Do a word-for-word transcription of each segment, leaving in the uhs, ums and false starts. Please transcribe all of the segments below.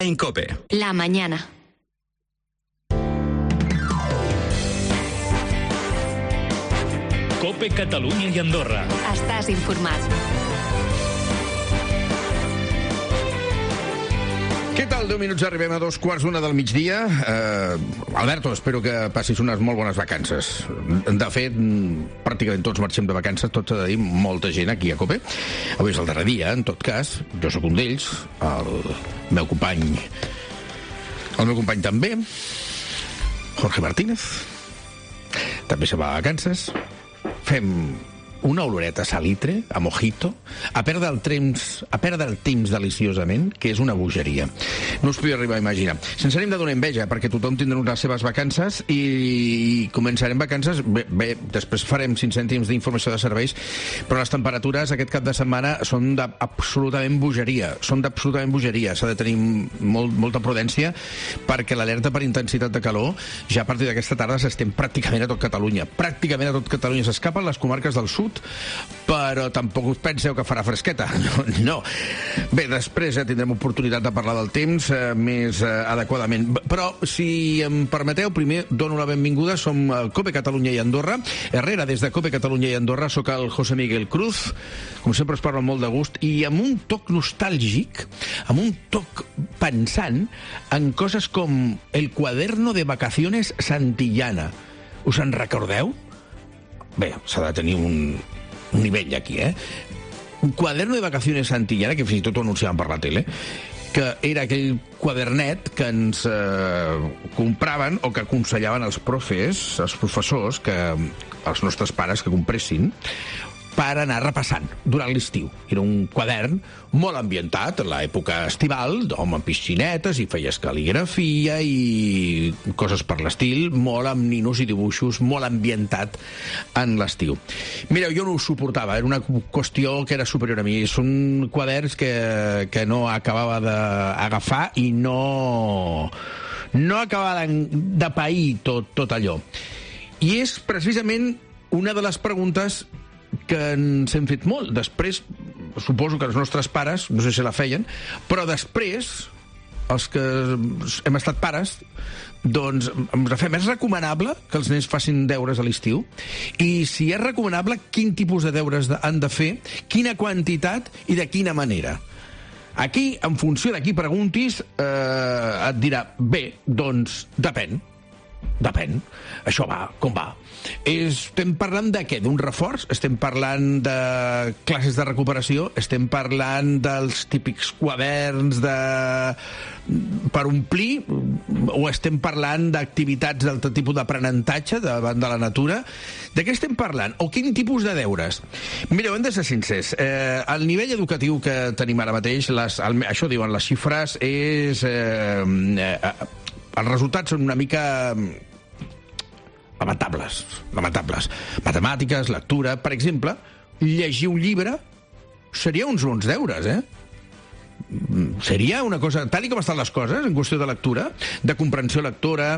En COPE. La mañana. COPE Catalunya i Andorra. Estàs informat. Què tal? deu minuts, arribem a dos quarts d'una del migdia. Uh, Alberto, espero que passis unes molt bones vacances. De fet, pràcticament tots marxem de vacances, tots s'ha de dir, molta gent aquí a COPE. Avui és el darrer dia, en tot cas. Jo sóc un d'ells, el meu company... El meu company també, Jorge Martínez, també se va a vacances. Fem una oloreta a salitre, a mojito, a perdre el temps, a perdre el temps deliciosament, que és una bogeria. No us podria arribar a imaginar. Sense ànim de donar enveja, perquè tothom tindrà les seves vacances i començarem vacances... Bé, bé després farem cinc cèntims d'informació de serveis, però les temperatures aquest cap de setmana són d'absolutament bogeria. Són d'absolutament bogeria. S'ha de tenir molt, molta prudència perquè l'alerta per intensitat de calor ja a partir d'aquesta tarda s'estén pràcticament a tot Catalunya. Pràcticament a tot Catalunya. S'escapen les comarques del sud, però tampoc us penseu que farà fresqueta. No, no. Bé, després ja tindrem oportunitat de parlar del temps eh, més eh, adequadament. Però, si em permeteu, primer dono la benvinguda. Som el COPE Catalunya i Andorra. Herrera, des de COPE Catalunya i Andorra, sóc el José Miguel Cruz. Com sempre us parlo molt de gust i amb un toc nostàlgic, amb un toc pensant en coses com el cuaderno de vacaciones Santillana. Us en recordeu? Bé, s'ha de tenir un, un nivell aquí, eh? Un quaderno de vacaciones Santillana, que fins i tot ho anunciaven per la tele, que era aquell quadernet que ens eh, compraven o que aconsellaven els profes, els professors, que els nostres pares que compressin, per anar repassant durant l'estiu. Era un quadern molt ambientat en l'època estival, home, amb piscinetes, i feies cal·ligrafia i coses per l'estil, molt amb ninos i dibuixos, molt ambientat en l'estiu. Mireu, jo no ho suportava, era una qüestió que era superior a mi. Són quaderns que, que no acabava d'agafar i no, no acabava de pair tot, tot allò. I és precisament una de les preguntes que ens hem fet molt. Després, suposo que els nostres pares, no sé si la feien, però després, els que hem estat pares, doncs ens fem, és recomanable que els nens facin deures a l'estiu? I si és recomanable, quin tipus de deures han de fer, quina quantitat i de quina manera? Aquí, en funció de qui preguntis, eh, et dirà, bé, doncs depèn. Depèn. Això va, com va. Estem parlant de què? D'un reforç? Estem parlant de classes de recuperació? Estem parlant dels típics quaderns de... per omplir? O estem parlant d'activitats d'altre tipus d'aprenentatge davant de la natura? De què estem parlant? O quin tipus de deures? Mireu, hem de ser sincers. Eh, el nivell educatiu que tenim ara mateix, les, el, això diuen les xifres, és... Eh, eh, els resultats són una mica... lamentables, lamentables. Matemàtiques, lectura... Per exemple, llegir un llibre seria uns bons deures, eh? Seria una cosa... Tal i com estan les coses, en qüestió de lectura, de comprensió lectora...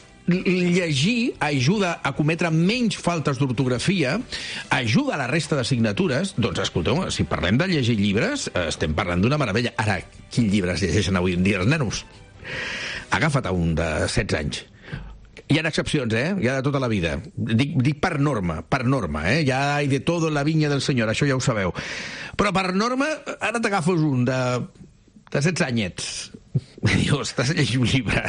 Llegir ajuda a cometre menys faltes d'ortografia, ajuda a la resta d'assignatures. Doncs escolteu, si parlem de llegir llibres, estem parlant d'una meravella. Ara, quins llibres llegeixen avui en dia els nenos? Agafa't un de setze anys. Hi ha excepcions, eh? Hi ha de tota la vida. Dic, dic per norma, per norma, eh? Ja hi de tot en la vinya del senyor, això ja ho sabeu. Però per norma, ara t'agafes un de, de setze anyets. Diu, estàs llegint un llibre.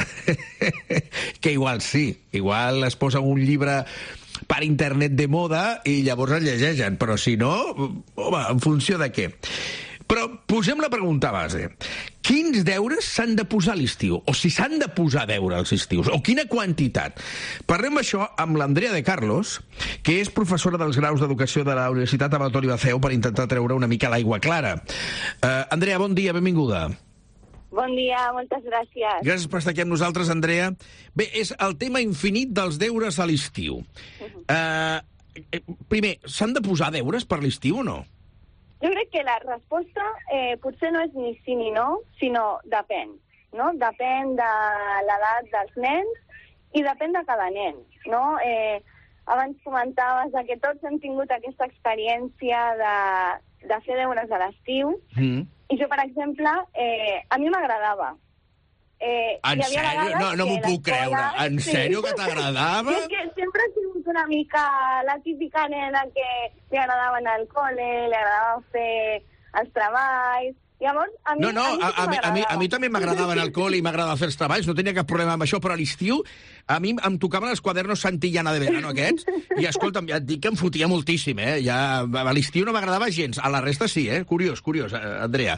Que igual sí, igual es posa un llibre per internet de moda i llavors el llegeixen, però si no, home, en funció de què? Però posem la pregunta a base. Quins deures s'han de posar a l'estiu? O si s'han de posar deure als estius? O quina quantitat? Parlem això amb l'Andrea de Carlos, que és professora dels graus d'educació de la Universitat Abatori Baceu, per intentar treure una mica l'aigua clara. Uh, Andrea, bon dia, benvinguda. Bon dia, moltes gràcies. Gràcies per estar aquí amb nosaltres, Andrea. Bé, és el tema infinit dels deures a l'estiu. Uh, primer, s'han de posar deures per l'estiu o no? Jo crec que la resposta eh, potser no és ni sí ni no, sinó depèn, no? Depèn de l'edat dels nens i depèn de cada nen, no? Eh, abans comentaves que tots hem tingut aquesta experiència de, de fer deures a l'estiu, mm. i jo, per exemple, eh, a mi m'agradava Eh, en sèrio? No, no m'ho puc creure. En sí. sèrio que t'agradava? Sí, és que sempre he sigut una mica la típica nena que li agradava anar al col·le, li agradava fer els treballs. Llavors, a mi, no, no, a mi, sí a, a, mi, a, mi, a mi també m'agradava anar al col·le i m'agradava fer els treballs, no tenia cap problema amb això, però a l'estiu a mi em tocaven els quadernos Santillana de Verano aquests, i escolta'm, ja et dic que em fotia moltíssim, eh? Ja, a l'estiu no m'agradava gens, a la resta sí, eh? Curiós, curiós, Andrea.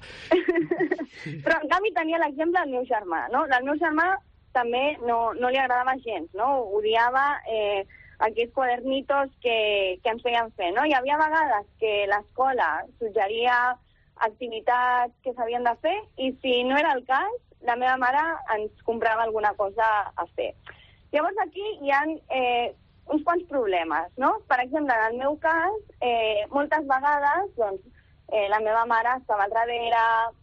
Però, en canvi, tenia l'exemple del meu germà, no? Del meu germà també no, no li agradava gens, no? Odiava eh, aquests quadernitos que, que ens feien fer, no? Hi havia vegades que l'escola suggeria activitats que s'havien de fer i si no era el cas, la meva mare ens comprava alguna cosa a fer. Llavors aquí hi ha eh, uns quants problemes, no? Per exemple, en el meu cas, eh, moltes vegades doncs, eh, la meva mare estava al darrere,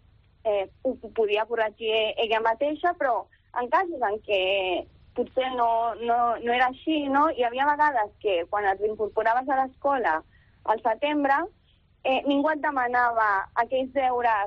eh, ho podia corregir ella mateixa, però en casos en què potser no, no, no era així, no? Hi havia vegades que quan et incorporaves a l'escola al setembre, Eh, ningú et demanava aquells deures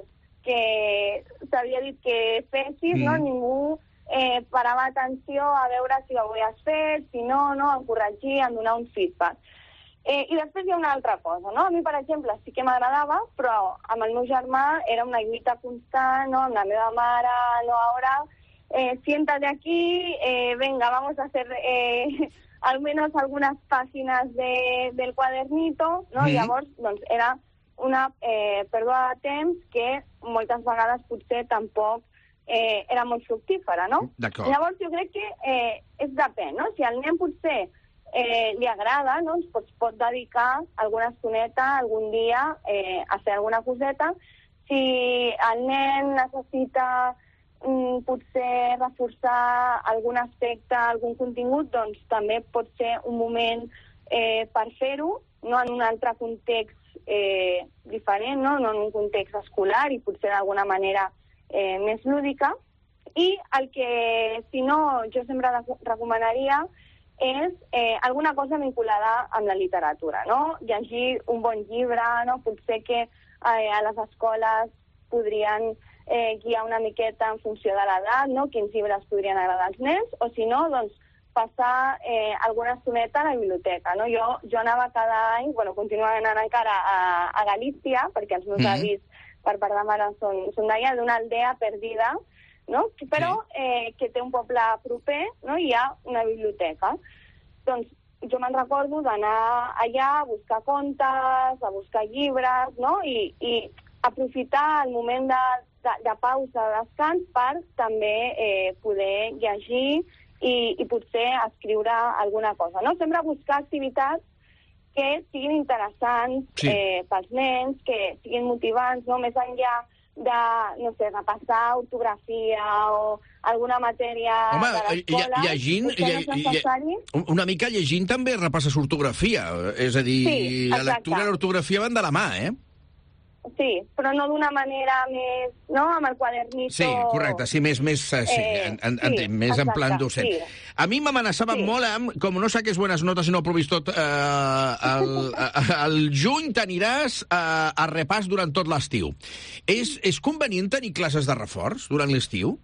que s'havia dit que fessis, mm. no? Ningú eh, parava atenció a veure si ho havies fet, si no, no, en corregir, en donar un feedback. Eh, I després hi ha una altra cosa, no? A mi, per exemple, sí que m'agradava, però amb el meu germà era una lluita constant, no? Amb la meva mare, no, ara, eh, siéntate aquí, eh, venga, vamos a hacer... Eh, al menos algunes pàgines de, del quadernito, no? Mm. Llavors, doncs, era una eh, pèrdua de temps que moltes vegades potser tampoc eh, era molt fructífera, no? Llavors, jo crec que eh, és depèn, no? Si al nen potser eh, li agrada, no? Es pot, pot dedicar alguna estoneta algun dia eh, a fer alguna coseta. Si el nen necessita mm, potser reforçar algun aspecte, algun contingut, doncs també pot ser un moment eh, per fer-ho, no en un altre context eh, diferent, no? No en un context escolar i potser d'alguna manera eh, més lúdica. I el que, si no, jo sempre recomanaria és eh, alguna cosa vinculada amb la literatura, no? Llegir un bon llibre, no? Potser que eh, a les escoles podrien eh, guiar una miqueta en funció de l'edat, no? Quins llibres podrien agradar als nens, o si no, doncs, passar eh, alguna estoneta a la biblioteca, no? Jo, jo anava cada any, bueno, continuo anant encara a, a Galícia, perquè els meus mm-hmm. avis, per part de mare, són, són d'allà, d'una aldea perdida, no? Però eh, que té un poble proper, no? I hi ha una biblioteca. Doncs jo me'n recordo d'anar allà a buscar contes, a buscar llibres, no? I, i aprofitar el moment de, de, de pausa, de descans, per també eh, poder llegir i, i potser escriure alguna cosa, no? Sempre buscar activitats que siguin interessants sí. eh, pels nens, que siguin motivants, no? Més enllà de, no sé, repassar ortografia o alguna matèria Home, de l'escola. Home, llegint, lle, una mica llegint també repasses ortografia, és a dir, sí, la lectura i l'ortografia van de la mà, eh? Sí, però no d'una manera més, no?, amb el quadernito... Sí, correcte, sí, més, més, sí, eh, en, en, sí entenc, més exacte, en plan docent. Sí. A mi m'amenaçaven sí. molt amb, com no saques bones notes i no aprovis tot, eh, el, el juny t'aniràs a, a repàs durant tot l'estiu. És, és convenient tenir classes de reforç durant l'estiu?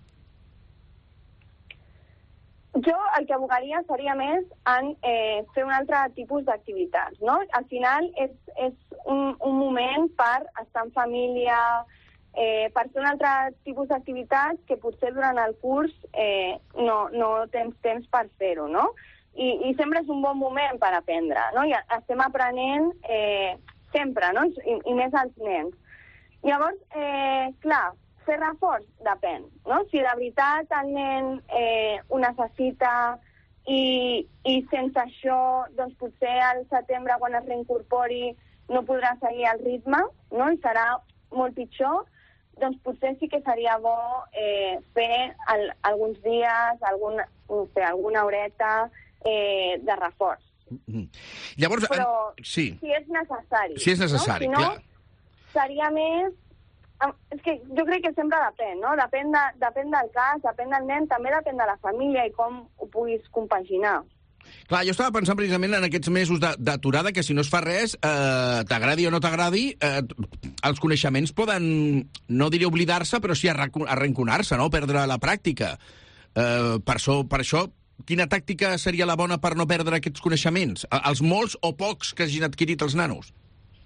Jo el que abogaria seria més en eh, fer un altre tipus d'activitats, no? Al final és, és un, un moment per estar en família, eh, per fer un altre tipus d'activitats que potser durant el curs eh, no, no tens temps per fer-ho, no? I, I sempre és un bon moment per aprendre, no? I estem aprenent eh, sempre, no? I, i més als nens. Llavors, eh, clar, fer reforç depèn, no? Si de veritat el nen eh, ho necessita i, i sense això, doncs potser al setembre, quan es reincorpori, no podrà seguir el ritme, no? I serà molt pitjor, doncs potser sí que seria bo eh, fer el, alguns dies, algun, no sé, alguna horeta eh, de reforç. Mm-hmm. Llavors, Però en... sí. si és necessari. Si és necessari, no? Si no, clar. Seria més... És que jo crec que sempre depèn, no? Depèn, de, depèn del cas, depèn del nen, també depèn de la família i com ho puguis compaginar. Clar, jo estava pensant precisament en aquests mesos d'aturada, que si no es fa res, eh, t'agradi o no t'agradi, eh, els coneixements poden, no diré oblidar-se, però sí arrenconar-se, no? Perdre la pràctica. Eh, per, això, per això, quina tàctica seria la bona per no perdre aquests coneixements? Els molts o pocs que hagin adquirit els nanos?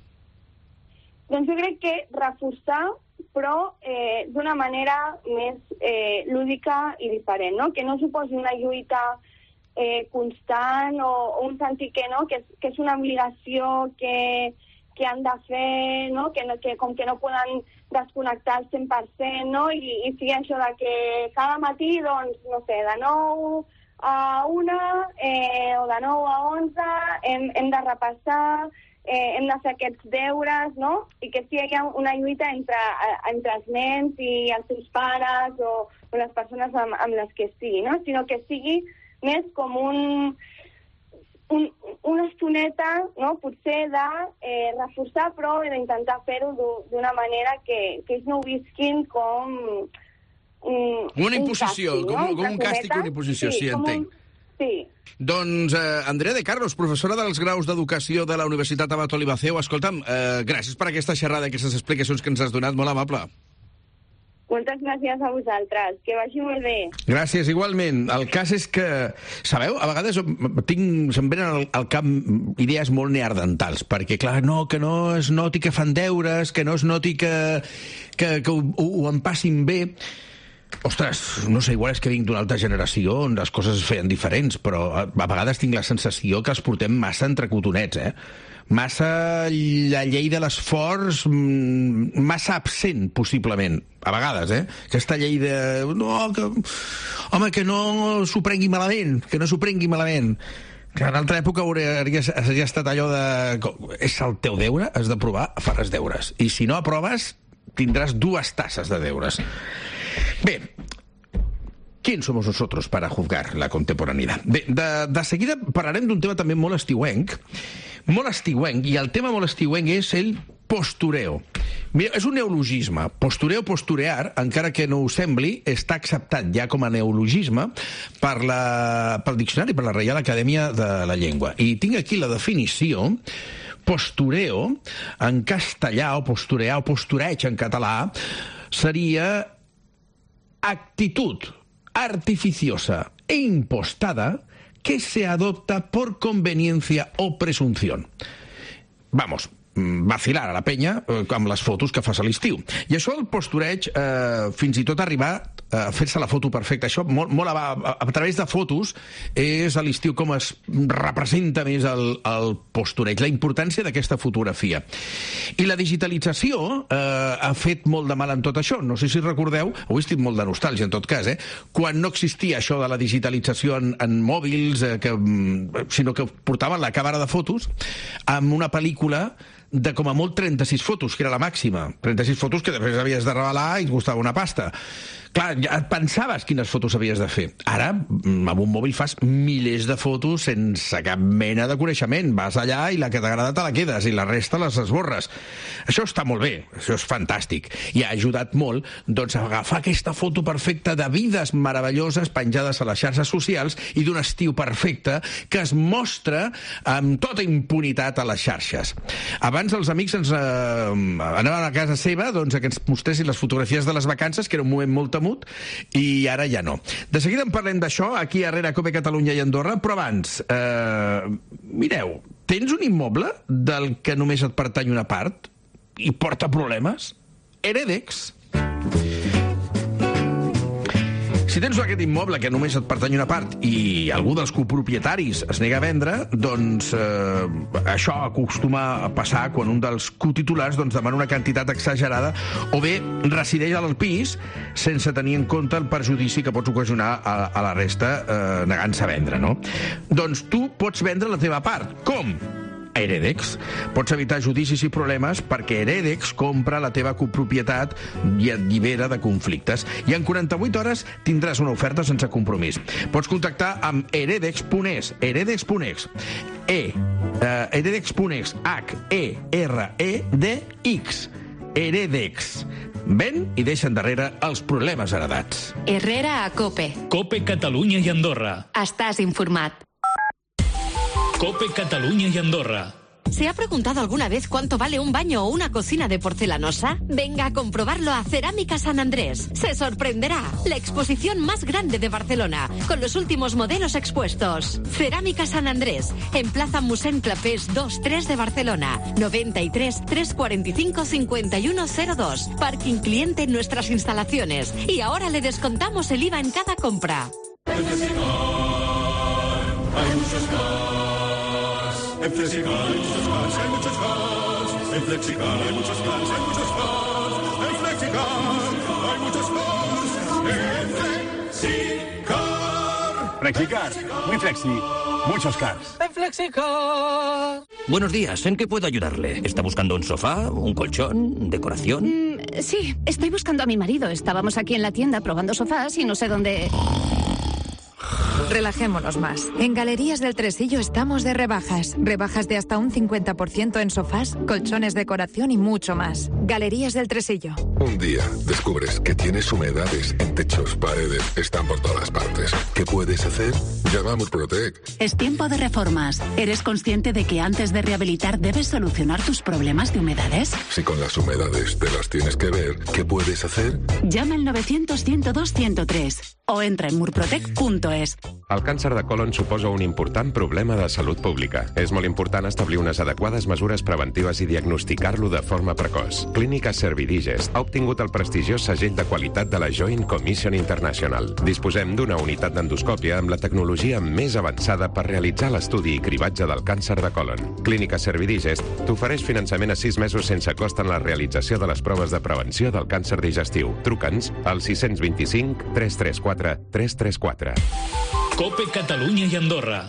Doncs jo crec que reforçar, però eh, d'una manera més eh, lúdica i diferent, no? Que no suposi una lluita eh, constant o, o un sentir que, no? que, és, que és una obligació que, que han de fer, no? Que, no, que com que no poden desconnectar al cent per cent, no? I, i sigui això de que cada matí, doncs, no sé, de nou a una eh, o de nou a onze hem, hem de repassar, eh, hem de fer aquests deures, no? I que sí hi ha una lluita entre, entre els nens i els seus pares o, o les persones amb, amb les que sigui, no? Sinó que sigui més com un, un, una estoneta, no? Potser de eh, reforçar, però d'intentar fer-ho d'una manera que, que ells no ho visquin com un, una imposició, un càstig, com, no? com un càstig o una imposició, sí, sí entenc. Un... Sí. Doncs, eh, Andrea de Carlos, professora dels graus d'Educació de la Universitat Abat Olivaceu, escolta'm, eh, gràcies per aquesta xerrada, aquestes explicacions que ens has donat, molt amable. Moltes gràcies a vosaltres, que vagi molt bé. Gràcies, igualment. El cas és que, sabeu, a vegades tinc, se'm venen al, al cap idees molt neardentals, perquè, clar, no, que no es noti que fan deures, que no es noti que, que, que ho, ho en passin bé. Ostres, no sé, igual és que vinc d'una altra generació on les coses es feien diferents, però a, a vegades tinc la sensació que els portem massa entre cotonets, eh? Massa la llei de l'esforç, massa absent, possiblement, a vegades, eh? Aquesta llei de... No, que... Home, que no s'ho prengui malament, que no s'ho prengui malament. Que en altra època hauria, hauria estat allò de... És el teu deure, has de provar, faràs deures. I si no aproves, tindràs dues tasses de deures. Bé, ¿quién somos nosotros para juzgar la contemporaneidad? Bé, de, de seguida parlarem d'un tema també molt estiuenc, molt estiuenc, i el tema molt estiuenc és el postureo. Mira, és un neologisme. Postureo, posturear, encara que no ho sembli, està acceptat ja com a neologisme per la, pel diccionari, per la Reial Acadèmia de la Llengua. I tinc aquí la definició. Postureo, en castellà, o posturear, o postureig en català, seria actitud artificiosa e impostada que se adopta por conveniencia o presunción. Vamos, vacilar a la penya eh, amb les fotos que fas a l'estiu. I això el postureig, eh, fins i tot arribar a fer-se la foto perfecta. Això, molt, molt a, a, a través de fotos, és a l'estiu com es representa més el, el postureig, la importància d'aquesta fotografia. I la digitalització eh, ha fet molt de mal en tot això. No sé si recordeu, avui estic molt de nostàlgia en tot cas, eh? Quan no existia això de la digitalització en, en mòbils, eh, que, sinó que portaven la càmera de fotos amb una pel·lícula de com a molt trenta-sis fotos, que era la màxima. trenta-sis fotos que després havies de revelar i et costava una pasta. Clar, ja et pensaves quines fotos havies de fer. Ara, amb un mòbil fas milers de fotos sense cap mena de coneixement. Vas allà i la que t'agrada te la quedes i la resta les esborres. Això està molt bé, això és fantàstic. I ha ajudat molt, doncs, a agafar aquesta foto perfecta de vides meravelloses penjades a les xarxes socials i d'un estiu perfecte que es mostra amb tota impunitat a les xarxes. Abans els amics ens eh, anaven a casa seva, doncs, que ens mostressin les fotografies de les vacances, que era un moment molt temut, i ara ja no. De seguida en parlem d'això, aquí a Herrera, Cope, Catalunya i Andorra, però abans, eh, mireu, tens un immoble del que només et pertany una part i porta problemes? Heredex. Si tens aquest immoble que només et pertany una part i algú dels copropietaris es nega a vendre, doncs eh, això acostuma a passar quan un dels cotitulars doncs, demana una quantitat exagerada o bé resideix al pis sense tenir en compte el perjudici que pots ocasionar a, a la resta eh, negant-se a vendre, no? Doncs tu pots vendre la teva part. Com? A Heredex. Pots evitar judicis i problemes perquè Heredex compra la teva copropietat i et llibera de conflictes. I en quaranta-vuit hores tindràs una oferta sense compromís. Pots contactar amb heredex punt es, heredex punt es, e, uh, heredex punt es, H E R E D X. Heredex. Ven i deixa endarrere els problemes heredats. Herrera a Cope. Cope, Catalunya i Andorra. Estàs informat. COPE Catalunya y Andorra. ¿Se ha preguntado alguna vez cuánto vale un baño o una cocina de porcelanosa? Venga a comprobarlo a Cerámica San Andrés. Se sorprenderá. La exposición más grande de Barcelona, con los últimos modelos expuestos. Cerámica San Andrés, en Plaza Mossèn Clapés dos tres de Barcelona. noventa y tres, trescientos cuarenta y cinco, cincuenta y uno cero dos. Parking cliente en nuestras instalaciones. Y ahora le descontamos el I V A en cada compra. En Flexicar hay muchos cars. En Flexicar hay muchos cars, hay muchos cars. En Flexicar hay muchos cars, hay muchos cars. En Flexicar hay muchos cars. En Flexicar. Flexicar, muy flexi, muchos cars. En Flexicar. Buenos días, ¿en qué puedo ayudarle? ¿Está buscando un sofá, un colchón, decoración? Mm, sí, estoy buscando a mi marido. Estábamos aquí en la tienda probando sofás y no sé dónde... Relajémonos más. En Galerías del Tresillo estamos de rebajas. Rebajas de hasta un cincuenta por ciento en sofás, colchones, decoración y mucho más. Galerías del Tresillo. Un día descubres que tienes humedades en techos, paredes, están por todas partes. ¿Qué puedes hacer? Llama a Murprotec. Es tiempo de reformas. ¿Eres consciente de que antes de rehabilitar debes solucionar tus problemas de humedades? Si con las humedades te las tienes que ver, ¿qué puedes hacer? Llama al novecientos, ciento dos, ciento tres o entra en murprotec punto es. El càncer de colon suposa un important problema de salut pública. És molt important establir unes adequades mesures preventives i diagnosticar-lo de forma precoç. Clínica Servidigest ha obtingut el prestigiós segell de qualitat de la Joint Commission International. Disposem d'una unitat d'endoscòpia amb la tecnologia més avançada per realitzar l'estudi i cribatge del càncer de colon. Clínica Servidigest t'ofereix finançament a sis mesos sense cost en la realització de les proves de prevenció del càncer digestiu. Truca'ns al sis dos cinc, tres tres quatre, tres tres quatre. COPE Catalunya i Andorra.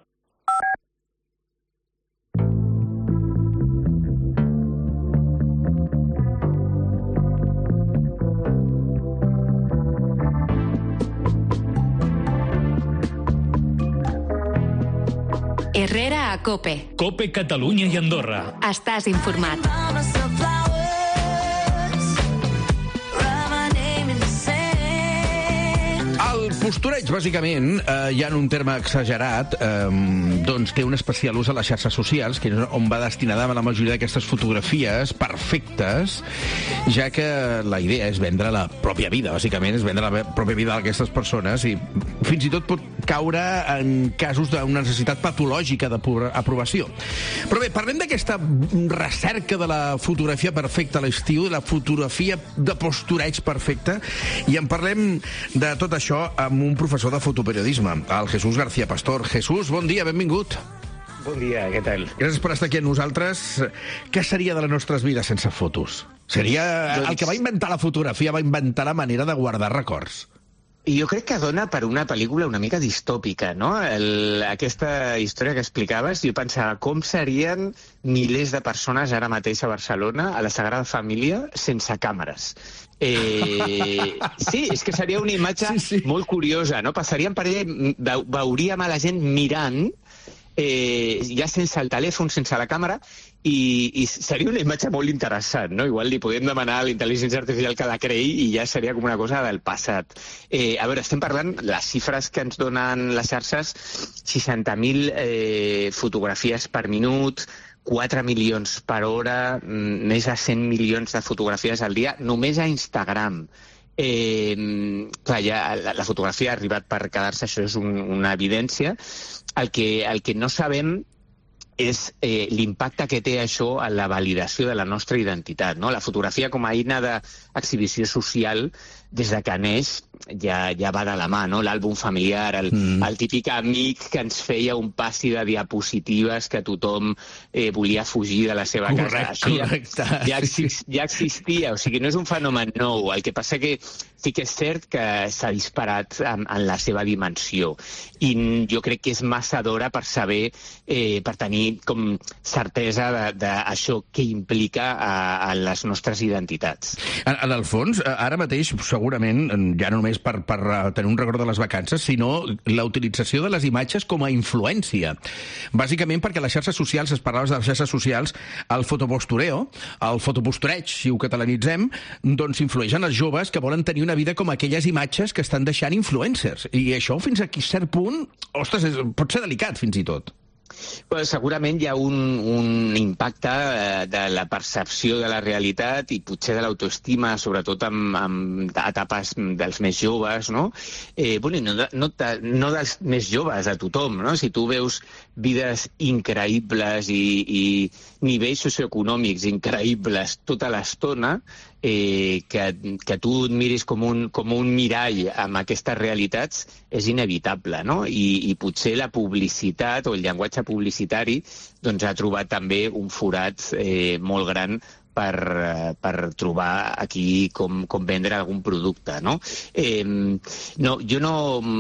Herrera a COPE. COPE Catalunya i Andorra. Estàs informat. El postureig, bàsicament, eh, ja en un terme exagerat, eh, doncs té un especial ús a les xarxes socials, que és on va destinada la majoria d'aquestes fotografies perfectes, ja que la idea és vendre la pròpia vida, bàsicament, és vendre la pròpia vida d'aquestes persones i fins i tot pot caure en casos d'una necessitat patològica d'aprovació. Però bé, parlem d'aquesta recerca de la fotografia perfecta a l'estiu, de la fotografia de postureig perfecta, i en parlem de tot això amb un professor de fotoperiodisme, el Jesús García Pastor. Jesús, bon dia, benvingut. Bon dia, què tal? Gràcies per estar aquí amb nosaltres. Què seria de les nostres vides sense fotos? Seria doncs... el que va inventar la fotografia, va inventar la manera de guardar records. Jo crec que dona per una pel·lícula una mica distòpica, no? El, aquesta història que explicaves, jo pensava com serien milers de persones ara mateix a Barcelona, a la Sagrada Família, sense càmeres. Eh, sí, és que seria una imatge sí, sí. molt curiosa, no? Passaríem per allà, veuríem a la gent mirant, eh, ja sense el telèfon, sense la càmera, i, i seria una imatge molt interessant, no? Igual li podem demanar a la intel·ligència artificial que la creï i ja seria com una cosa del passat. Eh, a veure, estem parlant, les xifres que ens donen les xarxes, seixanta mil eh, fotografies per minut, quatre milions per hora, més de cent milions de fotografies al dia, només a Instagram. Eh, clar, ja la, la fotografia ha arribat per quedar-se, això és un, una evidència. El que, el que no sabem és eh, l'impacte que té això en la validació de la nostra identitat, no? La fotografia com a eina d'exhibició social, des de que neix, ja, ja va de la mà, no? L'àlbum familiar, el, mm. el típic amic que ens feia un passi de diapositives que tothom eh, volia fugir de la seva correcte, casa. Això correcte. Ja, ja, exist, ja existia, o sigui, no és un fenomen nou. El que passa que sí que és cert que s'ha disparat en, en la seva dimensió. I jo crec que és massa d'hora per saber, eh, per tenir com certesa d'això que implica a, a les nostres identitats. En, en el fons, ara mateix, segurament, ja no només per, per tenir un record de les vacances, sinó la utilització de les imatges com a influència. Bàsicament perquè les xarxes socials, es parlaves de les xarxes socials, el fotopostureo, el fotopostureig, si ho catalanitzem, doncs influeixen els joves que volen tenir una vida com aquelles imatges que estan deixant influencers. I això, fins a cert punt, ostres, és, pot ser delicat, fins i tot. Bueno, segurament hi ha un, un impacte eh, de la percepció de la realitat i potser de l'autoestima, sobretot en, en etapes dels més joves, no? Eh, bueno, no, no, no dels més joves, a tothom, no? Si tu veus vides increïbles i, i nivells socioeconòmics increïbles tota l'estona, eh, que, que tu et miris com un, com un mirall amb aquestes realitats és inevitable, no? I, i potser la publicitat o el llenguatge publicitari doncs, ha trobat també un forat eh, molt gran per, per trobar aquí com, com vendre algun producte, no? Eh, no jo no,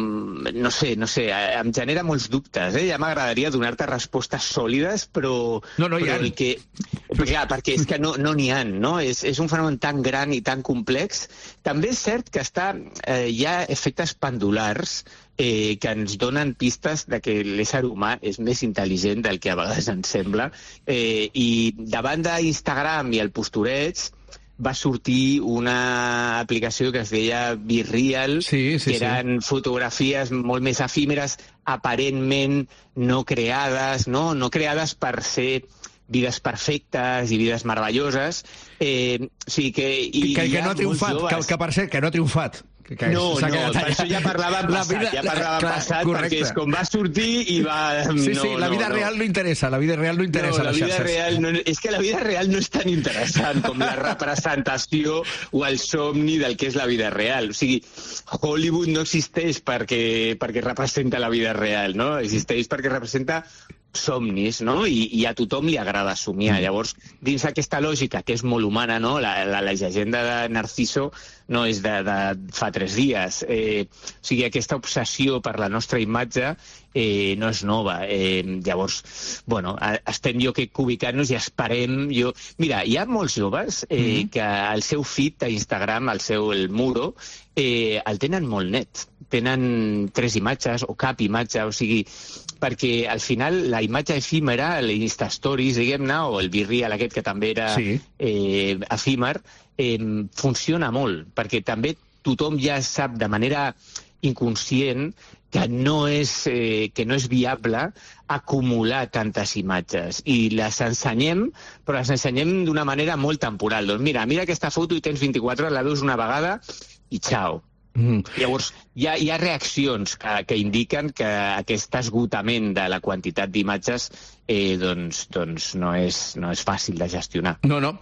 no sé, no sé, em genera molts dubtes, eh? Ja m'agradaria donar-te respostes sòlides, però... No, no hi ha. El que, clar, perquè és que no n'hi no ha, no? És, és un fenomen tan gran i tan complex. També és cert que està, eh, hi ha efectes pendulars Eh, que ens donen pistes de que l'ésser humà és més intel·ligent del que a vegades ens sembla. Eh, I davant d'Instagram i el postureig va sortir una aplicació que es deia BeReal, sí, sí, que eren sí. fotografies molt més efímeres, aparentment no creades, no, no creades per ser vides perfectes i vides meravelloses. Eh, o sigui que, i que, que no ha triomfat, que, que per cert, que no ha triomfat. Que, que no, no, per això ja parlava en passat, vida, ja parlava en passat, correcte. Perquè és com va sortir i va... Sí, sí, no, la vida no, real no. no interessa, la vida real no interessa no, la vida real no, és que la vida real no és tan interessant com la representació o el somni del que és la vida real. O sigui, Hollywood no existeix perquè, perquè representa la vida real, no? Existeix perquè representa somnis, no? I, i a tothom li agrada somiar. Llavors, dins d'aquesta lògica, que és molt humana, no? La, la, la llegenda de Narciso no és de, de fa tres dies. Eh, o sigui, aquesta obsessió per la nostra imatge eh, no és nova. Eh, llavors, bueno, estem jo que ubicant-nos i esperem... Jo... Mira, hi ha molts joves eh, mm-hmm. que el seu feed a Instagram, el seu el muro, eh, el tenen molt net. Tenen tres imatges o cap imatge, o sigui, perquè al final la imatge efímera, l'Insta Stories, diguem-ne, o el BeReal aquest que també era sí. eh, efímer, eh, funciona molt, perquè també tothom ja sap de manera inconscient que no és, eh, que no és viable acumular tantes imatges. I les ensenyem, però les ensenyem d'una manera molt temporal. Doncs mira, mira aquesta foto i tens vint-i-quatre hores, la veus una vegada i xau. Mm. Llavors, hi ha, hi ha reaccions que, que indiquen que aquest esgotament de la quantitat d'imatges eh, doncs, doncs no, és, no és fàcil de gestionar. No, no.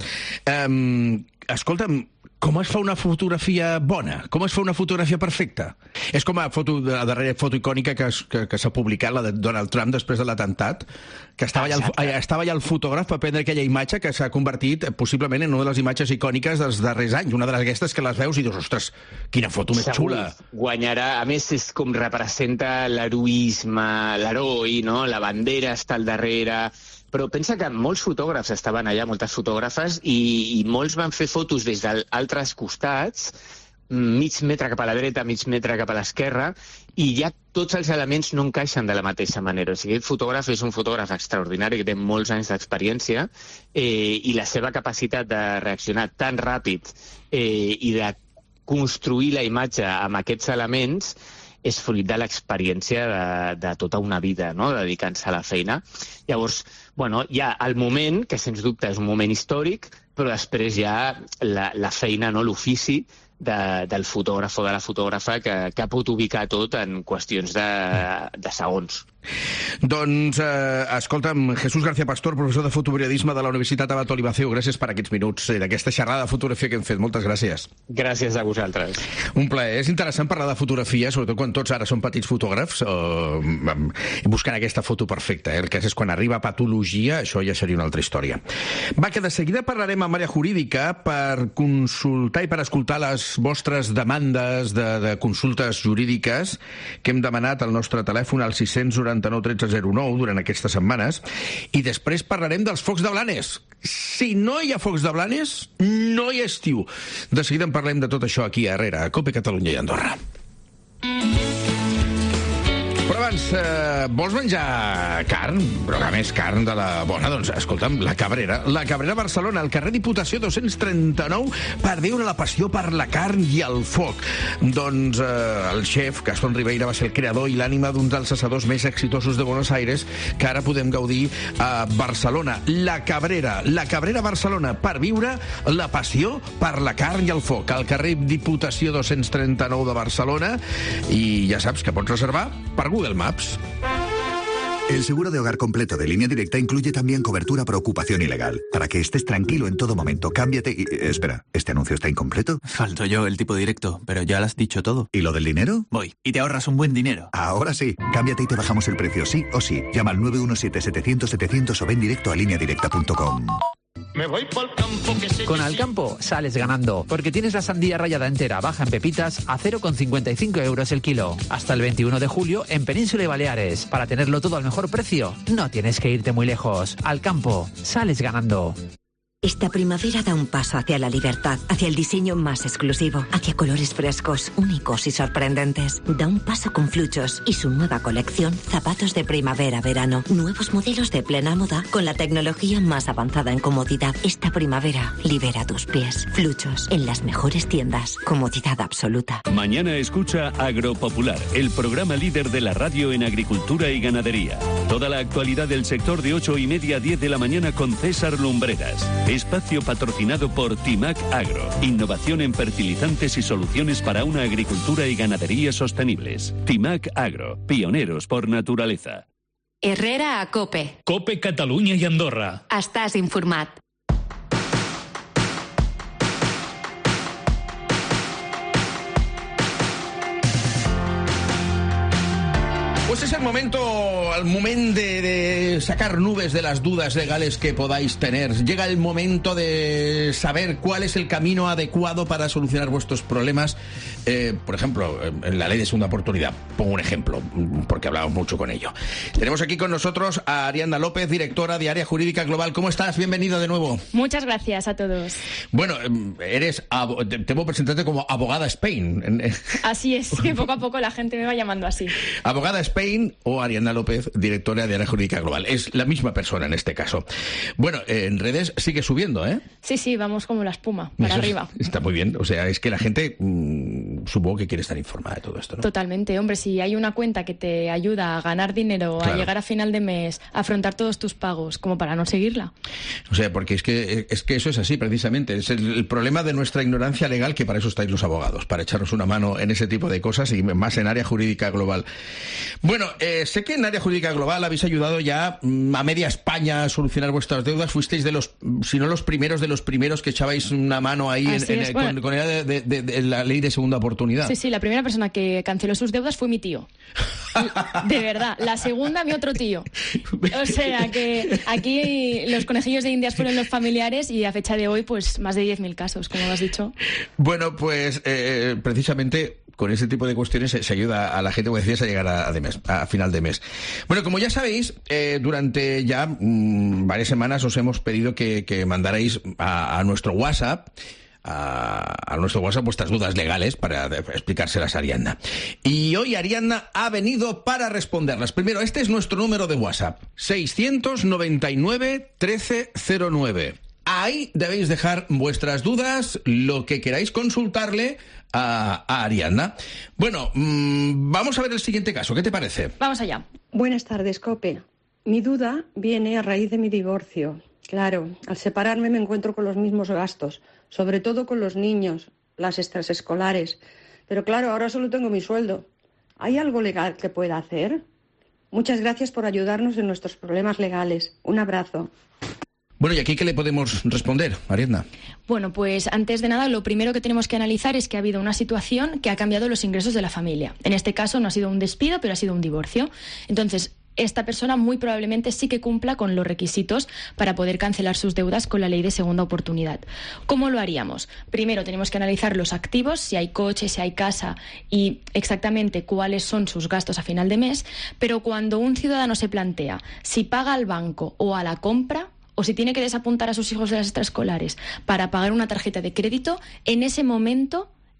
Um, escolta'm, com es fa una fotografia bona? Com es fa una fotografia perfecta? És com la, foto, la darrera foto icònica que, que, que s'ha publicat, la de Donald Trump després de l'atemptat, que estava allà, el, estava allà el fotògraf per prendre aquella imatge que s'ha convertit possiblement en una de les imatges icòniques dels darrers anys, una de les aquestes que les veus i dius, ostres, quina foto més Segur, xula. Guanyarà, a més és com representa l'heroisme, l'heroi, no? La bandera està al darrere... Però pensa que molts fotògrafs estaven allà, moltes fotògrafes, i, i molts van fer fotos des d'altres costats, mig metre cap a la dreta, mig metre cap a l'esquerra, i ja tots els elements no encaixen de la mateixa manera. O sigui, el fotògraf és un fotògraf extraordinari que té molts anys d'experiència eh, i la seva capacitat de reaccionar tan ràpid eh, i de construir la imatge amb aquests elements és fruit de l'experiència de, de tota una vida, no? Dedicant-se a la feina. Llavors, bueno, hi ha el moment, que sens dubte és un moment històric, però després hi ha la, la feina, no? L'ofici de, del fotògraf o de la fotògrafa que, que pot ubicar tot en qüestions de, de segons. Doncs, eh, escolta'm, Jesús García Pastor, professor de fotoperiodisme de la Universitat Abat Olivaceo, gràcies per aquests minuts eh, d'aquesta xerrada de fotografia que hem fet. Moltes gràcies. Gràcies a vosaltres. Un plaer. És interessant parlar de fotografia, sobretot quan tots ara som petits fotògrafs, eh, buscant aquesta foto perfecta. Eh? El cas és quan arriba a patologia, això ja seria una altra història. Va, que de seguida parlarem amb àrea jurídica per consultar i per escoltar les vostres demandes de, de consultes jurídiques que hem demanat al nostre telèfon al sis cents noranta-nou tretze zero nou durant aquestes setmanes, i després parlarem dels focs de Blanes. Si no hi ha focs de Blanes, no hi ha estiu. De seguida en parlem de tot això aquí a Herrera, a COPE Catalunya i Andorra. Però abans, eh, vols menjar carn? Però a més carn de la bona, doncs escolta'm, la Cabrera. La Cabrera Barcelona, al carrer Diputació dos-cents trenta-nou, per viure la passió per la carn i el foc. Doncs eh, el xef, Gastón Ribeira, va ser el creador i l'ànima d'un dels assadors més exitosos de Buenos Aires, que ara podem gaudir a Barcelona. La Cabrera, la Cabrera Barcelona, per viure la passió per la carn i el foc. Al carrer Diputació dos-cents trenta-nou de Barcelona, i ja saps que pots reservar per Google Maps. El seguro de hogar completo de Línea Directa incluye también cobertura por ocupación ilegal. Para que estés tranquilo en todo momento, cámbiate y... Eh, espera, ¿este anuncio está incompleto? Falto yo, el tipo directo, pero ya lo has dicho todo. ¿Y lo del dinero? Voy, y te ahorras un buen dinero. Ahora sí, cámbiate y te bajamos el precio, sí o sí. Llama al nueve uno siete, setecientos, setecientos o ven directo a línea directa punto com. Me voy pa'l campo que se... Con Alcampo sales ganando, porque tienes la sandía rallada entera baja en pepitas a cero coma cincuenta y cinco euros el kilo. Hasta el veintiuno de julio en Península y Baleares. Para tenerlo todo al mejor precio, no tienes que irte muy lejos. Alcampo, sales ganando. Esta primavera da un paso hacia la libertad, hacia el diseño más exclusivo, hacia colores frescos, únicos y sorprendentes. Da un paso con Fluchos y su nueva colección Zapatos de Primavera-Verano. Nuevos modelos de plena moda con la tecnología más avanzada en comodidad. Esta primavera libera tus pies. Fluchos, en las mejores tiendas. Comodidad absoluta. Mañana escucha Agropopular, el programa líder de la radio en agricultura y ganadería. Toda la actualidad del sector de ocho y media a diez de la mañana con César Lumbreras. Espacio patrocinado por Timac Agro. Innovación en fertilizantes y soluciones para una agricultura y ganadería sostenibles. Timac Agro. Pioneros por naturaleza. Herrera a Cope. Cope Catalunya i Andorra. Estàs informat. Pues es el momento, el momento de, de sacar nubes de las dudas legales que podáis tener. Llega el momento de saber cuál es el camino adecuado para solucionar vuestros problemas. Eh, por ejemplo, en la ley de segunda oportunidad. Pongo un ejemplo, porque hablamos mucho con ello. Tenemos aquí con nosotros a Ariadna López, directora de Área Jurídica Global. ¿Cómo estás? Bienvenida de nuevo. Muchas gracias a todos. Bueno, eres, debo presentarte como abogada Spain. Así es, que poco a poco la gente me va llamando así. Abogada Spain o Ariadna López, directora de Área Jurídica Global. Es la misma persona en este caso. Bueno, en redes sigue subiendo, ¿eh? Sí, sí, vamos como la espuma, para Eso arriba. Está muy bien. O sea, es que la gente mmm, supongo que quiere estar informada de todo esto, ¿no? Totalmente. Hombre, si hay una cuenta que te ayuda a ganar dinero, claro, a llegar a final de mes, a afrontar todos tus pagos, como para no seguirla. O sea, porque es que, es que eso es así, precisamente. Es el, el problema de nuestra ignorancia legal, que para eso estáis los abogados, para echaros una mano en ese tipo de cosas y más en Área Jurídica Global. Bueno, eh, sé que en Área Jurídica Global habéis ayudado ya mm, a media España a solucionar vuestras deudas. Fuisteis de los, si no los primeros, de los primeros que echabais una mano ahí en, en, es, bueno, con, con la, de, de, de la ley de segunda oportunidad. Sí, sí, la primera persona que canceló sus deudas fue mi tío. De verdad. La segunda, mi otro tío. O sea, que aquí los conejillos de Indias fueron los familiares y a fecha de hoy, pues más de diez mil casos, como has dicho. Bueno, pues eh, precisamente con ese tipo de cuestiones se, se ayuda a la gente, como decías, a llegar a, de mes, a final de mes. Bueno, como ya sabéis, eh, durante ya mmm, varias semanas os hemos pedido que, que mandarais a, a nuestro WhatsApp A, a nuestro WhatsApp vuestras dudas legales para explicárselas a Ariadna. Y hoy Ariadna ha venido para responderlas. Primero, este es nuestro número de WhatsApp, seiscientos noventa y nueve, trece cero nueve. Ahí debéis dejar vuestras dudas, lo que queráis consultarle a, a Ariadna. Bueno, mmm, vamos a ver el siguiente caso. ¿Qué te parece? Vamos allá. Buenas tardes, Cope. Mi duda viene a raíz de mi divorcio. Claro, al separarme me encuentro con los mismos gastos, sobre todo con los niños, las extras escolares. Pero claro, ahora solo tengo mi sueldo. ¿Hay algo legal que pueda hacer? Muchas gracias por ayudarnos en nuestros problemas legales. Un abrazo. Bueno, ¿y aquí qué le podemos responder, Ariadna? Bueno, pues antes de nada, lo primero que tenemos que analizar es que ha habido una situación que ha cambiado los ingresos de la familia. En este caso no ha sido un despido, pero ha sido un divorcio. Entonces, esta persona muy probablemente sí que cumpla con los requisitos para poder cancelar sus deudas con la ley de segunda oportunidad. ¿Cómo lo haríamos? Primero tenemos que analizar los activos, si hay coche, si hay casa y exactamente cuáles son sus gastos a final de mes, pero cuando un ciudadano se plantea si paga al banco o a la compra, o si tiene que desapuntar a sus hijos de las extraescolares para pagar una tarjeta de crédito, en ese momento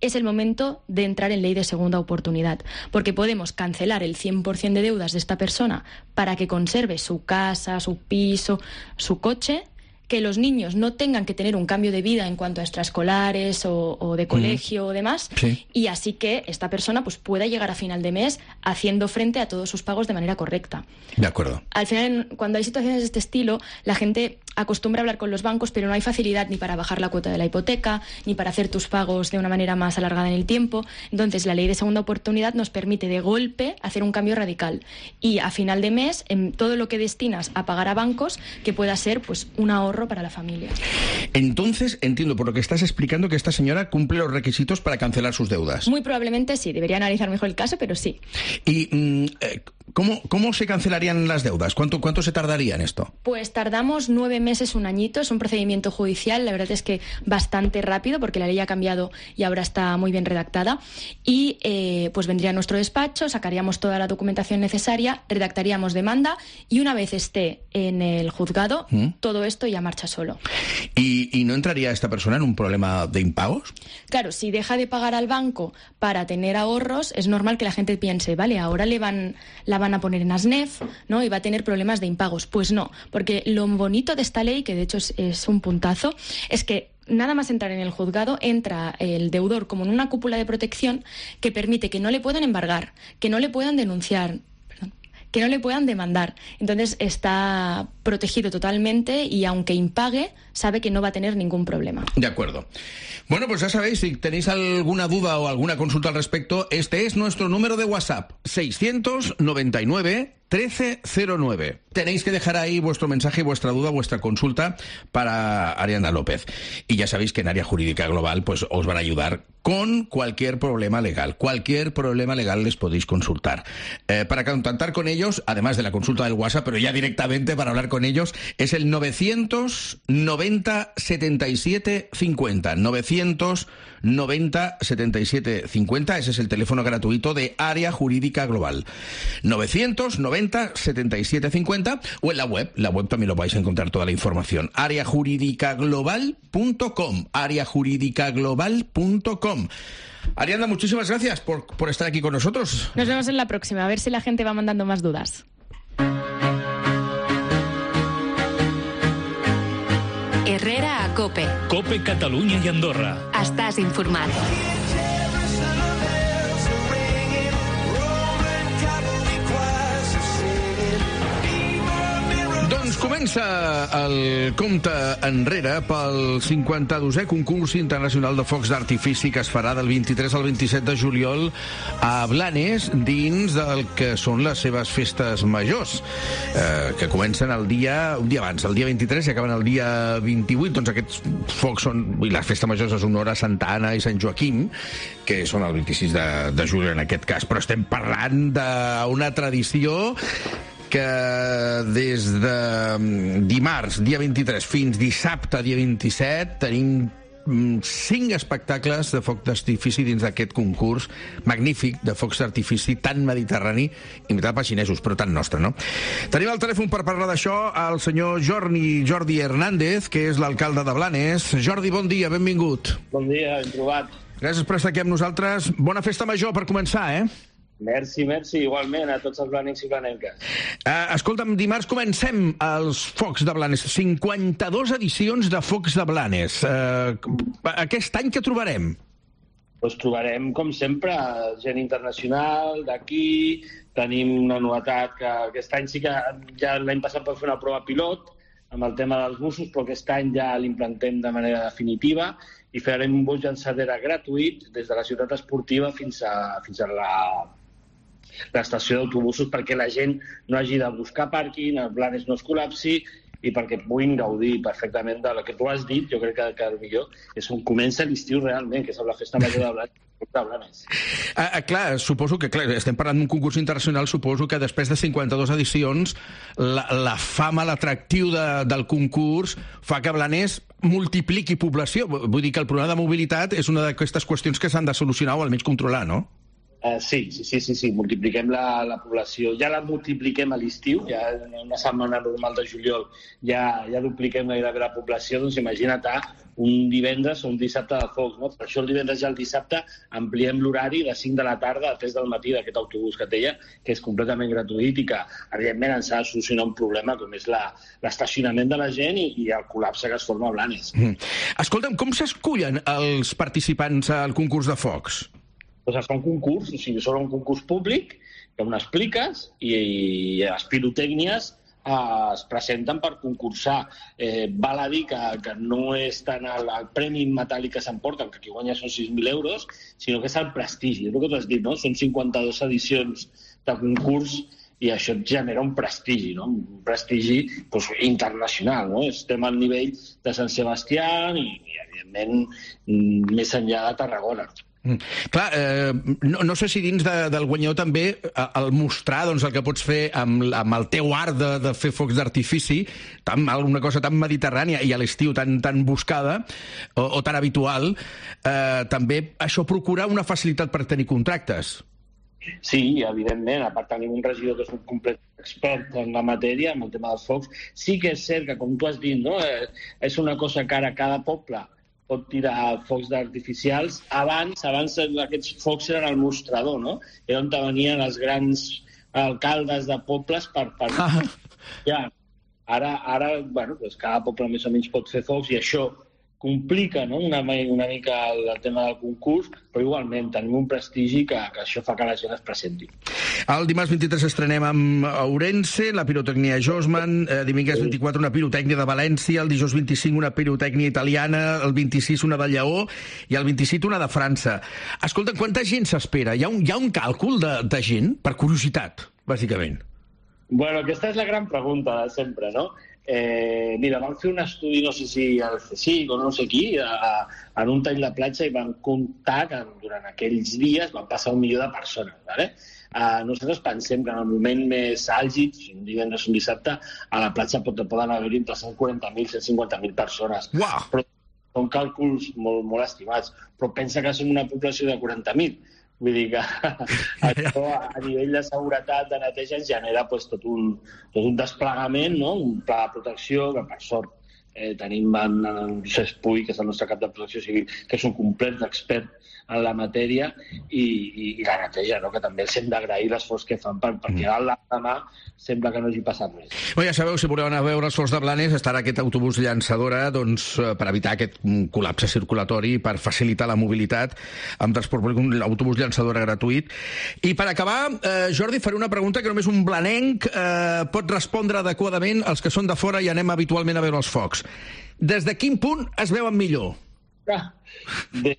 es el momento de entrar en ley de segunda oportunidad, porque podemos cancelar el cien por ciento de deudas de esta persona para que conserve su casa, su piso, su coche, que los niños no tengan que tener un cambio de vida en cuanto a extraescolares o, o de colegio mm. o demás, sí. y así que esta persona pues pueda llegar a final de mes haciendo frente a todos sus pagos de manera correcta. De acuerdo. Al final, cuando hay situaciones de este estilo, la gente acostumbra a hablar con los bancos, pero no hay facilidad ni para bajar la cuota de la hipoteca, ni para hacer tus pagos de una manera más alargada en el tiempo. Entonces, la ley de segunda oportunidad nos permite de golpe hacer un cambio radical y a final de mes, en todo lo que destinas a pagar a bancos, que pueda ser pues un ahorro para la familia. Entonces, entiendo por lo que estás explicando que esta señora cumple los requisitos para cancelar sus deudas. Muy probablemente sí, debería analizar mejor el caso, pero sí. ¿Y mm, eh, ¿cómo, cómo se cancelarían las deudas? ¿Cuánto, cuánto se tardaría en esto? Pues tardamos nueve meses, un añito, es un procedimiento judicial, la verdad es que bastante rápido porque la ley ha cambiado y ahora está muy bien redactada y eh, pues vendría a nuestro despacho, sacaríamos toda la documentación necesaria, redactaríamos demanda y una vez esté en el juzgado, ¿Mm? todo esto ya marcha solo. ¿Y, ¿Y no entraría esta persona en un problema de impagos? Claro, si deja de pagar al banco para tener ahorros, es normal que la gente piense, vale, ahora le van, la van a poner en ASNEF, ¿no? Y va a tener problemas de impagos. Pues no, porque lo bonito de esta ley, que de hecho es, es un puntazo, es que nada más entrar en el juzgado, entra el deudor como en una cúpula de protección que permite que no le puedan embargar, que no le puedan denunciar, que no le puedan demandar. Entonces está protegido totalmente y aunque impague, sabe que no va a tener ningún problema. De acuerdo. Bueno, pues ya sabéis, si tenéis alguna duda o alguna consulta al respecto, este es nuestro número de WhatsApp, seiscientos noventa y nueve trece cero nueve. Tenéis que dejar ahí vuestro mensaje, vuestra duda, vuestra consulta para Ariadna López. Y ya sabéis que en Área Jurídica Global pues os van a ayudar con cualquier problema legal. Cualquier problema legal les podéis consultar. Eh, para contactar con ellos, además de la consulta del WhatsApp, pero ya directamente para hablar con ellos, es el novecientos noventa setenta y siete cincuenta. novecientos noventa setenta y siete cincuenta. Ese es el teléfono gratuito de Área Jurídica Global. novecientos noventa setenta y siete cincuenta o en la web. La web también lo vais a encontrar toda la información. área jurídica global punto com. área jurídica global punto com. Ariadna, muchísimas gracias por, por estar aquí con nosotros. Nos vemos en la próxima, a ver si la gente va mandando más dudas. Herrera a COPE. COPE Catalunya i Andorra. Estàs informat. Doncs comença el compte enrere pel cinquanta-dosè concurs internacional de focs d'artifici que es farà del vint-i-tres al vint-i-set de juliol a Blanes, dins del que són les seves festes majors, eh, que comencen el dia, un dia abans, el dia vint-i-tres i acaben el dia vint-i-vuit. Doncs aquests focs són, i les festes majors es honora a Santa Anna i Sant Joaquim, que són el vint-i-sis de, de juliol en aquest cas, però estem parlant d'una tradició que des de dimarts, dia vint-i-tres, fins dissabte, dia vint-i-set, tenim cinc espectacles de foc d'artifici dins d'aquest concurs magnífic de focs d'artifici tan mediterrani, imitat per xinesos, però tan nostre, no? Tenim al telèfon per parlar d'això el senyor Jordi, Jordi Hernández, que és l'alcalde de Blanes. Jordi, bon dia, benvingut. Bon dia, ben trobat. Gràcies per estar aquí amb nosaltres. Bona festa major per començar, eh? Merci, merci, igualment, a tots els blanencs i blanenques. Uh, escolta'm, dimarts comencem els Focs de Blanes. cinquanta-dues edicions de Focs de Blanes. Uh, aquest any què trobarem? Doncs trobarem, com sempre, gent internacional, d'aquí. Tenim una novetat que aquest any sí que ja l'any passat vam fer una prova pilot amb el tema dels busos, però aquest any ja l'implentem de manera definitiva i farem un bus llançadera gratuït des de la ciutat esportiva fins a, fins a la l'estació d'autobusos perquè la gent no hagi de buscar pàrquing, el Blanes no es col·lapsi i perquè puguin gaudir perfectament de lo que tu has dit. Jo crec que, que el millor és on comença l'estiu realment, que és la festa major de Blanes. De Blanes. Ah, ah, clar, suposo que clar, estem parlant d'un concurs internacional, suposo que després de cinquanta-dues edicions la, la fama, l'atractiu de, del concurs fa que Blanes multipliqui població. Vull dir que el problema de mobilitat és una d'aquestes qüestions que s'han de solucionar o almenys controlar, no? Uh, sí, sí, sí, sí, sí, multipliquem la, la població, ja la multipliquem a l'estiu, ja en una setmana normal de juliol ja, ja dupliquem gairebé la població, doncs imagina't un divendres o un dissabte de focs, no? Per això el divendres i el dissabte ampliem l'horari de cinc de la tarda a tres del matí d'aquest autobús que deia, que és completament gratuït i que, evidentment, ens ha de solucionar un problema com és la, l'estacionament de la gent i, i el col·lapse que es forma a Blanes. Mm. Escolta'm, com s'escullen els participants al concurs de focs? Doncs es fa un concurs, o sigui, són un concurs públic que on expliques i, i les pirotècnies eh, es presenten per concursar. Eh, val a dir que, que no és tant el, el premi metàl·lic que s'emporten, que qui guanya són sis mil euros, sinó que és el prestigi. És el que tu has dit, no? Són cinquanta-dues edicions de concurs i això et genera un prestigi, no? Un prestigi doncs, internacional, no? Estem al nivell de Sant Sebastià i, i evidentment, més enllà de Tarragona. Mm. Clar, eh, no, no sé si dins de, del guanyador també el mostrar doncs, el que pots fer amb, amb el teu art de, de fer focs d'artifici, tan, una cosa tan mediterrània i a l'estiu tan, tan buscada o, o tan habitual, eh, també això procura una facilitat per tenir contractes. Sí, evidentment, a part tenim un regidor que és un complet expert en la matèria, en el tema dels focs. Sí que és cert que, com tu has dit, no? eh, és una cosa que ara cada poble pot tirar focs artificials. Abans, abans aquests focs eren el mostrador, no? Era on venien els grans alcaldes de pobles per... per... Ah. Ja. Ara, ara bueno, doncs cada poble més o menys pot fer focs i això complica, no? una, una mica el, el tema del concurs, però igualment tenim un prestigi que, que això fa que la gent es presenti. El dimarts vint-i-tres estrenem amb Ourense, la pirotècnia Josman, eh, dimecres vint-i-quatre una pirotècnia de València, el dijous vint-i-cinc una pirotècnia italiana, el vint-i-sis una de Lleó i el vint-i-set una de França. Escolta, quanta gent s'espera? Hi ha un, hi ha un càlcul de, de gent? Per curiositat, bàsicament. Bueno, aquesta és la gran pregunta de sempre, no? Eh, mira, van fer un estudi, no sé si al C S I C o no sé qui, a, a, en un tall de platja i van comptar que durant aquells dies van passar un milió de persones, ¿vale? Uh, nosaltres pensem que en el moment més àlgid, un divendres o un dissabte, a la platja pot, poden haver-hi entre cent quaranta mil i cent cinquanta mil persones. Wow. Però són càlculs molt, molt estimats. Però pensa que som una població de quaranta mil. Vull dir que això a nivell de seguretat, de neteja, genera pues, tot, un, tot un desplegament, no? Un pla de protecció que, per sort, eh, tenim en, en Cesc Puy, que és el nostre cap de protecció civil, que és un complet expert en la matèria, i, i, i la neteja, no? Que també els hem d'agrair l'esforç que fan, per, perquè al l'endemà sembla que no hagi passat més. Bé, ja sabeu, si voleu anar a veure els focs de Blanes, estarà aquest autobús llançadora doncs, per evitar aquest col·lapse circulatori, per facilitar la mobilitat amb transport públic, un autobús llançadora gratuït. I per acabar, eh, Jordi, faré una pregunta que només un blanenc eh, pot respondre adequadament als que són de fora i anem habitualment a veure els focs. Des de quin punt es veuen millor? Ah, de...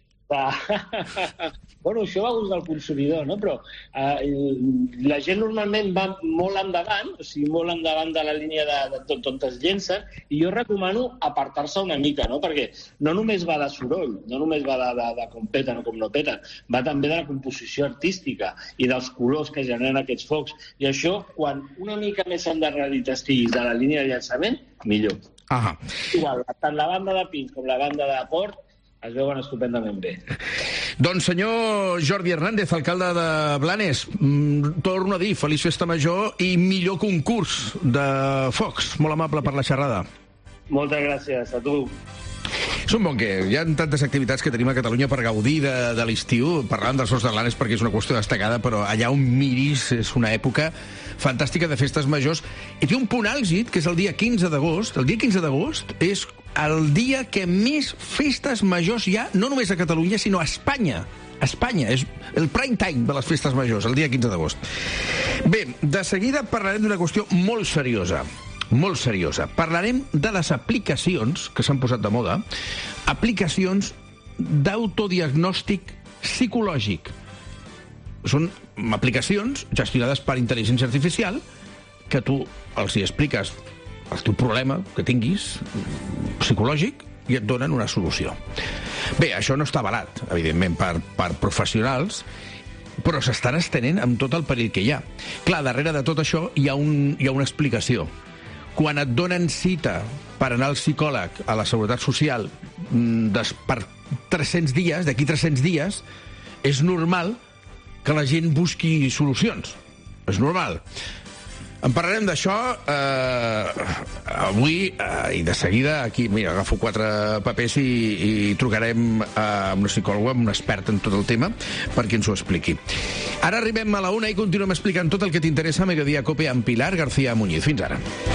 Bueno, això va a gust del consumidor, no? Però eh, la gent normalment va molt endavant, o sigui, molt endavant de la línia de, de tot on es llença, i jo recomano apartar-se una mica, no? Perquè no només va de soroll, no només va de, de, de com peten o com no peten, va també de la composició artística i dels colors que generen aquests focs. I això, quan una mica més endarrerit estiguis de la línia de llançament, millor. Ahà. Igual, tant la banda de pins com la banda de port es veuen estupendament bé. Doncs senyor Jordi Hernández, alcalde de Blanes, mm, torno a dir, feliç festa major i millor concurs de focs. Molt amable per la xerrada. Moltes gràcies a tu. És un bon que hi ha tantes activitats que tenim a Catalunya per gaudir de, de l'estiu, parlant dels focs de Blanes perquè és una qüestió destacada, però allà on miris és una època fantàstica de festes majors. I té un punt àlgid, que és el dia quinze d'agost. El dia quinze d'agost és el dia que més festes majors hi ha, no només a Catalunya, sinó a Espanya. Espanya, és el prime time de les festes majors, el dia quinze d'agost. Bé, de seguida parlarem d'una qüestió molt seriosa, molt seriosa. Parlarem de les aplicacions que s'han posat de moda, aplicacions d'autodiagnòstic psicològic. Són aplicacions gestionades per intel·ligència artificial que tu els hi expliques el teu problema que tinguis psicològic i et donen una solució. Bé, això no està avalat, evidentment, per, per professionals, però s'estan estenent amb tot el perill que hi ha. Clar, darrere de tot això hi ha, un, hi ha una explicació. Quan et donen cita per anar al psicòleg a la Seguretat Social des, per tres-cents dies, d'aquí tres-cents dies, és normal que la gent busqui solucions. És normal. En parlarem d'això eh, avui eh, i de seguida aquí, mira, agafo quatre papers i, i trucarem a una psicòloga, a un expert en tot el tema, perquè ens ho expliqui. Ara arribem a la una i continuem explicant tot el que t'interessa a Mediodía Cope amb Pilar García Muñiz. Fins ara.